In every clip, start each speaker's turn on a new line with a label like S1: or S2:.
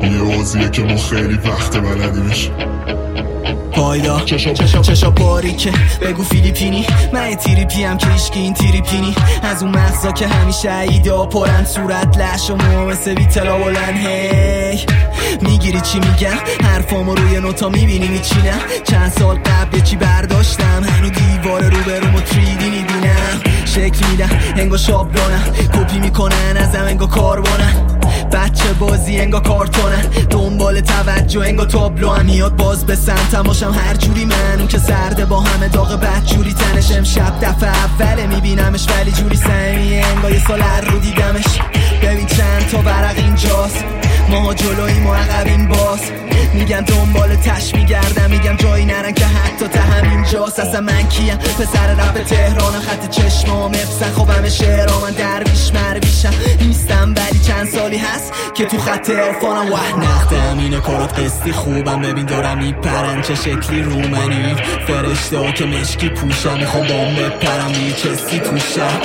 S1: یه بازیه که ما خیلی وقت بلدیمش.
S2: پایدا چشا باریکه بگو فیلیپینی، من یه تریپیم که ایشکی این تریپینی، از اون مغزا که همیشه ایدا پرن، صورت لش و موها مثل بیتلا بلن. هی میگیری چی میگم؟ حرفامو روی نوتا میبینی میچینم. چند سال قبل چی برداشتم، هنو دیوار رو برومو 3D میبینم. شکل میدم انگا شابلونم، کپی میکنن ازم انگا کاربونن. بچه بازی انگا کارتونن، دنبال توجه انگا تابلو هم میاد باز به سمتماشم هر جوری. من اون که سرده با همه داغ بدجوری تنش، امشب دفعه اوله میبینمش ولی جوری سمیه انگا یه سال هر رو دیدمش. ببین چند تا ورق اینجاست، ماها جلوییم و عقبیم باز. میگن دنبال تش میگردم، میگم جایی نرن که حتی ته همینجاست. اصلا من کیم؟ پسر رپ تهرانم، خط چشمام افسن خوابم شعرام، من درویش مرویشم نیستم ولی چند سالی هست که تو خط عرفانم. وح نختم اینه کارات قسطی خوبم، ببین دارم میپرن چه شکلی رومنی. فرشته ها که مشکی پوشم، میخوام بام بپرم یه چستی توشم.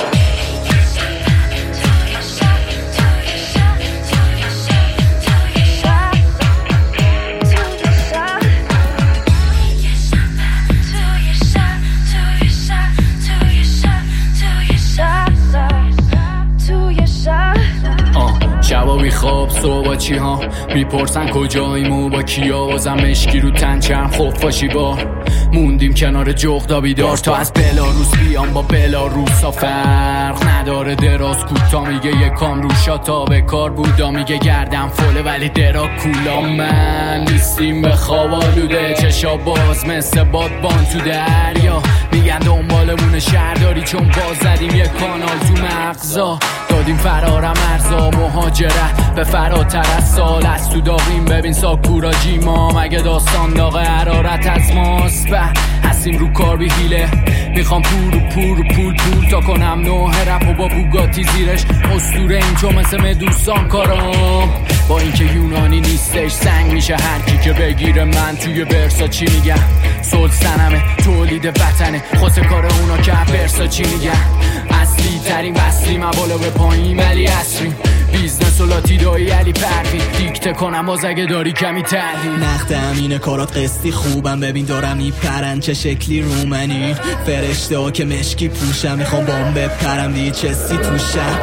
S3: شبا بیخواب صبح چی ها میپرسن کجاییمو با کیا، بازم مشکی رو تن چند خفاشی با موندیم کنار جغدا بیدار. تا از بلاروس بیام با بلاروسا فرق نداره، دراز کوتا میگه یکام روشا تا به کار بودا، میگه گردم فله ولی درا کولا. من نیستیم به خواب آلوده، چشا باز مثل بادبان تو دریا، میگن دنبالمون شهرداری چون باز زدیم یک کانال تو مغزا. دادیم فرارم ارزا مهاجرت به فراتر از سال، از تو داغیم ببین ساکورا جیما، مگه داستان داغ حرارت از ماست. هستیم رو کار بی حیله، میخوام پول تا کنم نوه رپ و با بوگاتی زیرش اسطوره این چون مثل مدوسان کارام. با اینکه یونانی نیستش سنگ میشه هر کی که بگیره. من توی برسا چی میگم؟ سلطنمه تولید وطنه، خواسته کار اونا که برسا چی میگم؟ اصلی ترین وصلیم بالا به پایین ولی اصریم، بیزنس و لاتی دایی علی پروین، دیکته کنم باز اگه داری کمی تحلیل.
S2: نختم اینه کارات قسطی خوبم، ببین دارم میپرن چه شکلی رومنی. فرشته ها که مشکی پوشم، میخوام بام بپرم دیگه چستی توشم.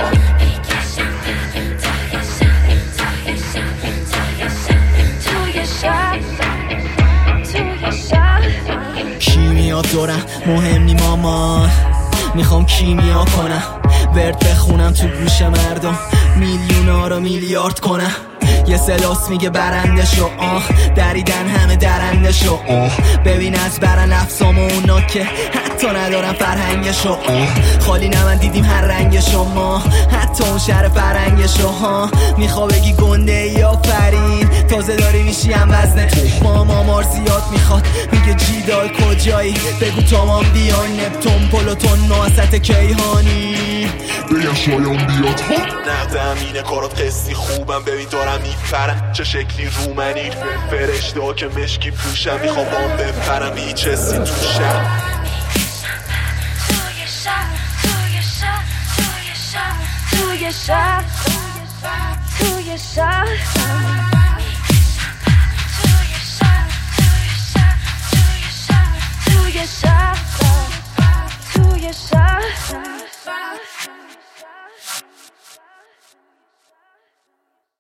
S2: کیمیا دارم مهم نی مامان، میخوام کیمیا کنم ورد بخونم تو گوش مردم، میلیونا رو میلیارد کنم. یه سلاس میگه برنده شو، دریدن همه درنده شو. ببین از برن افسام و اونا که حتی ندارم فرهنگشو. خالی نمن دیدیم هر رنگشو، ما حتی اون شهر فرنگشو. میخوا بگی گنده یا فرین، تازه داری میشی هم وزنه مار زیاد میخواد، میگه جیدال کجایی بگو تمام بیاین نپتون پلوتون نوست کیهانی.
S1: بگم شایان بیاد ها.
S4: نقدم اینه کارات قسطی خوبم، ببین دارم میپرم چه شکلی رومنی. فرشته ها که مشکی پوشم، میخوام بام بپرم یه چستی توشم. توی شهر